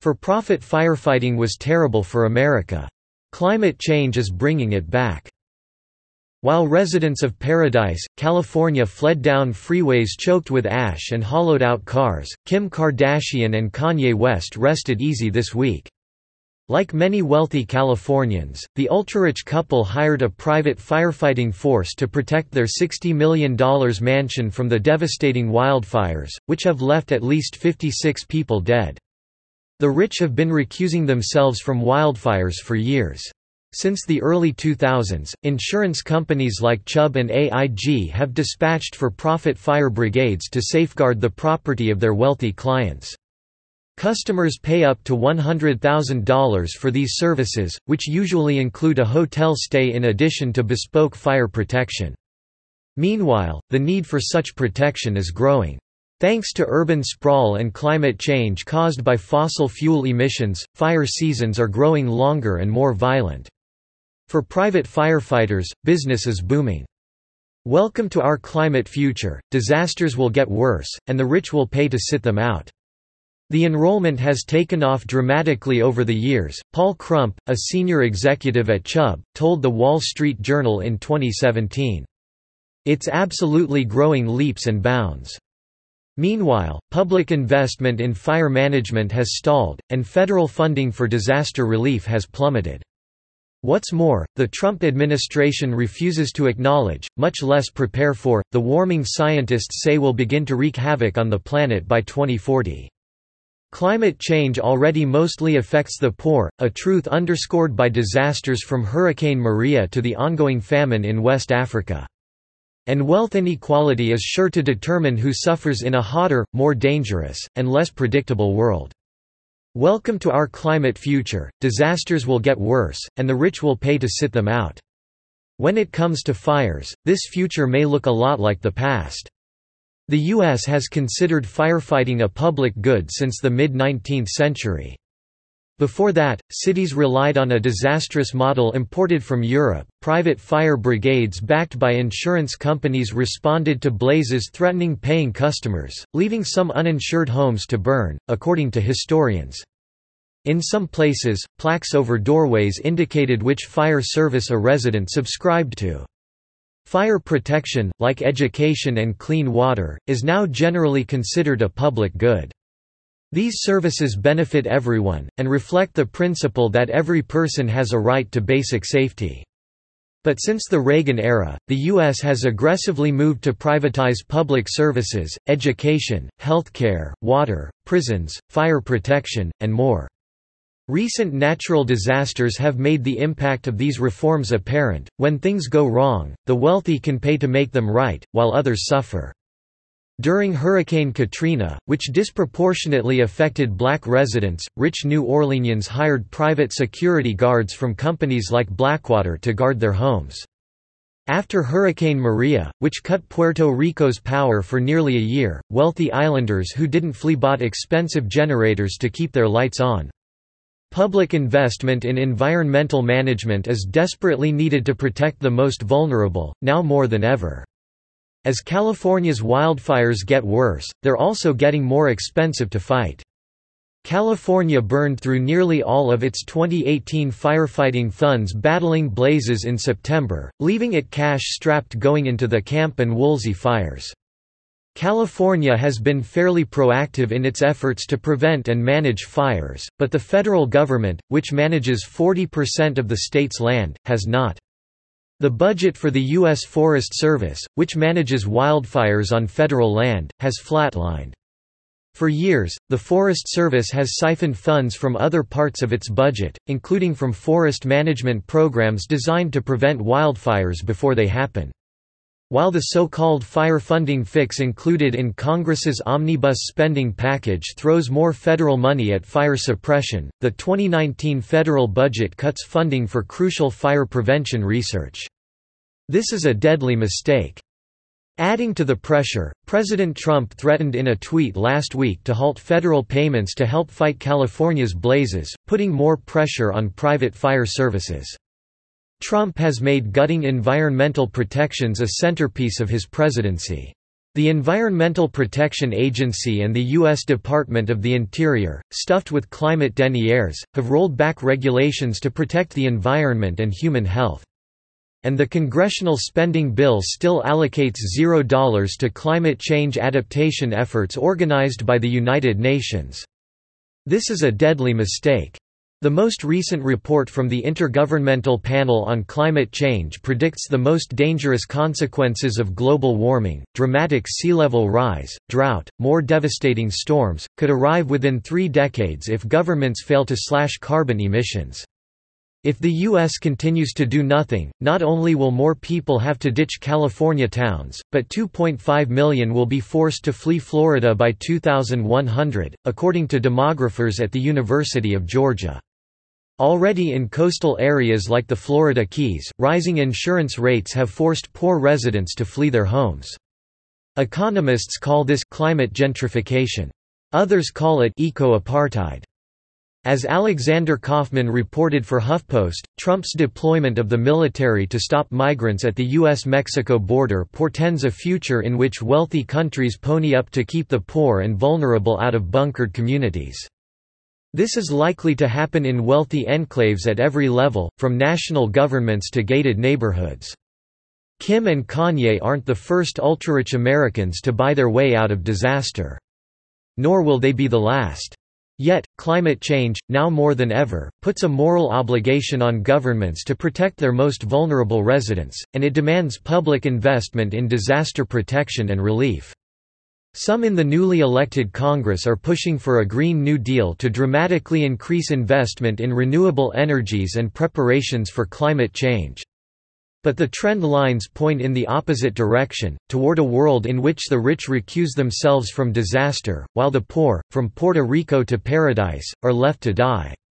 For-profit firefighting was terrible for America. Climate change is bringing it back. While residents of Paradise, California fled down freeways choked with ash and hollowed-out cars, Kim Kardashian and Kanye West rested easy this week. Like many wealthy Californians, the ultra-rich couple hired a private firefighting force to protect their $60 million mansion from the devastating wildfires, which have left at least 56 people dead. The rich have been recusing themselves from wildfires for years. Since the early 2000s, insurance companies like Chubb and AIG have dispatched for-profit fire brigades to safeguard the property of their wealthy clients. Customers pay up to $100,000 for these services, which usually include a hotel stay in addition to bespoke fire protection. Meanwhile, the need for such protection is growing. Thanks to urban sprawl and climate change caused by fossil fuel emissions, fire seasons are growing longer and more violent. For private firefighters, business is booming. Welcome to our climate future. Disasters will get worse, and the rich will pay to sit them out. The enrollment has taken off dramatically over the years, Paul Crump, a senior executive at Chubb, told The Wall Street Journal in 2017. It's absolutely growing leaps and bounds. Meanwhile, public investment in fire management has stalled, and federal funding for disaster relief has plummeted. What's more, the Trump administration refuses to acknowledge, much less prepare for, the warming scientists say will begin to wreak havoc on the planet by 2040. Climate change already mostly affects the poor, a truth underscored by disasters from Hurricane Maria to the ongoing famine in West Africa. And wealth inequality is sure to determine who suffers in a hotter, more dangerous, and less predictable world. Welcome to our climate future. Disasters will get worse, and the rich will pay to sit them out. When it comes to fires, this future may look a lot like the past. The U.S. has considered firefighting a public good since the mid-19th century. Before that, cities relied on a disastrous model imported from Europe. Private fire brigades backed by insurance companies responded to blazes threatening paying customers, leaving some uninsured homes to burn, according to historians. In some places, plaques over doorways indicated which fire service a resident subscribed to. Fire protection, like education and clean water, is now generally considered a public good. These services benefit everyone, and reflect the principle that every person has a right to basic safety. But since the Reagan era, the U.S. has aggressively moved to privatize public services, education, healthcare, water, prisons, fire protection, and more. Recent natural disasters have made the impact of these reforms apparent. When things go wrong, the wealthy can pay to make them right, while others suffer. During Hurricane Katrina, which disproportionately affected black residents, rich New Orleanians hired private security guards from companies like Blackwater to guard their homes. After Hurricane Maria, which cut Puerto Rico's power for nearly a year, wealthy islanders who didn't flee bought expensive generators to keep their lights on. Public investment in environmental management is desperately needed to protect the most vulnerable, now more than ever. As California's wildfires get worse, they're also getting more expensive to fight. California burned through nearly all of its 2018 firefighting funds battling blazes in September, leaving it cash-strapped going into the Camp and Woolsey fires. California has been fairly proactive in its efforts to prevent and manage fires, but the federal government, which manages 40% of the state's land, has not. The budget for the U.S. Forest Service, which manages wildfires on federal land, has flatlined. For years, the Forest Service has siphoned funds from other parts of its budget, including from forest management programs designed to prevent wildfires before they happen. While the so-called fire funding fix included in Congress's omnibus spending package throws more federal money at fire suppression, the 2019 federal budget cuts funding for crucial fire prevention research. This is a deadly mistake. Adding to the pressure, President Trump threatened in a tweet last week to halt federal payments to help fight California's blazes, putting more pressure on private fire services. Trump has made gutting environmental protections a centerpiece of his presidency. The Environmental Protection Agency and the U.S. Department of the Interior, stuffed with climate deniers, have rolled back regulations to protect the environment and human health. And the congressional spending bill still allocates $0 to climate change adaptation efforts organized by the United Nations. This is a deadly mistake. The most recent report from the Intergovernmental Panel on Climate Change predicts the most dangerous consequences of global warming. Dramatic sea level rise, drought, more devastating storms could arrive within 3 decades if governments fail to slash carbon emissions. If the U.S. continues to do nothing, not only will more people have to ditch California towns, but 2.5 million will be forced to flee Florida by 2100, according to demographers at the University of Georgia. Already in coastal areas like the Florida Keys, rising insurance rates have forced poor residents to flee their homes. Economists call this climate gentrification. Others call it eco-apartheid. As Alexander Kaufman reported for HuffPost, Trump's deployment of the military to stop migrants at the U.S.-Mexico border portends a future in which wealthy countries pony up to keep the poor and vulnerable out of bunkered communities. This is likely to happen in wealthy enclaves at every level, from national governments to gated neighborhoods. Kim and Kanye aren't the first ultra-rich Americans to buy their way out of disaster. Nor will they be the last. Yet, climate change, now more than ever, puts a moral obligation on governments to protect their most vulnerable residents, and it demands public investment in disaster protection and relief. Some in the newly elected Congress are pushing for a Green New Deal to dramatically increase investment in renewable energies and preparations for climate change. But the trend lines point in the opposite direction, toward a world in which the rich recuse themselves from disaster, while the poor, from Puerto Rico to paradise, are left to die.